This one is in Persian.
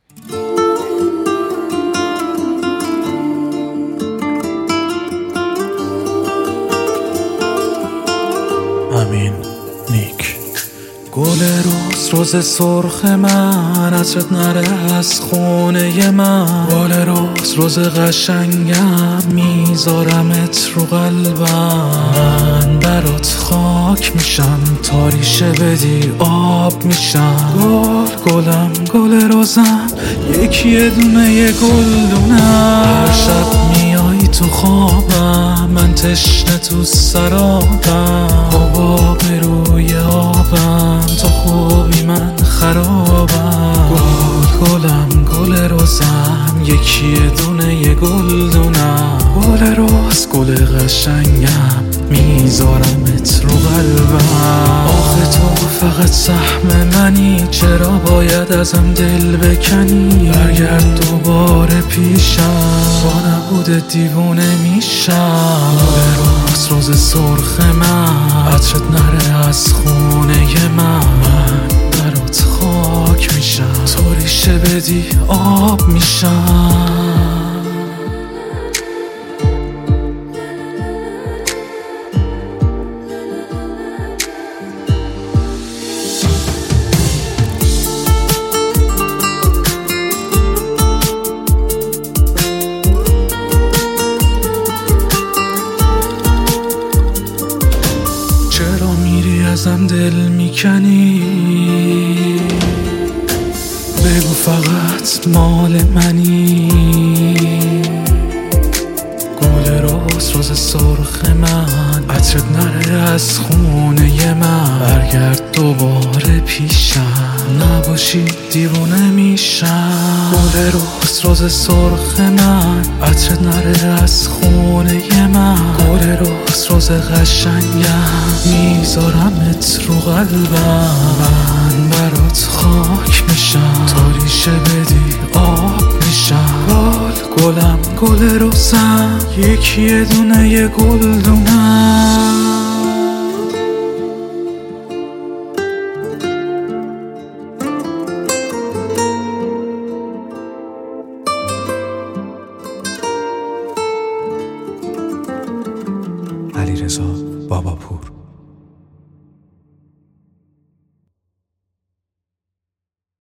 امین نیک. گل روز سرخ من، عطرت نره از خونه من. گل روز قشنگم، میذارمت رو قلبم. من برات خاک میشم، تا ریشه بدی آب میشم. گلم گل روزم، یه دونه گلدونم. هر شب میای تو خوابم، من تشنه تو سرابم. حباب روی آبم، تو خوبی من خرابم. گلم گل روزم، یه دونه گلدونم. گل روز گل قشنگم، میذارمت رو قلبم. آخه تو فقط سهم منی، چرا باید ازم دل بکنی؟ برگرد دوباره پیشم، با نبود دیوونه میشم. گل روز سرخ من، عطرت نره از خونه من. برات خاک میشم، تو ریشه بدی آب میشم. چرا میری ازم دل میکنی؟ بگو فقط مال منی. گل روز سرخ من، عطرت نره از خونه من. برگرد دوباره پیشم، نباشی دیوونه میشم. گل روز سرخ من، عطرت نره از خونه من. گل روز قشنگم، میذارمت رو قلبم. من برات خاک میشم، تا ریشه بدی آب میشم. گلم گل روزم، یه دونه گلدونم. علیرضا باباپور.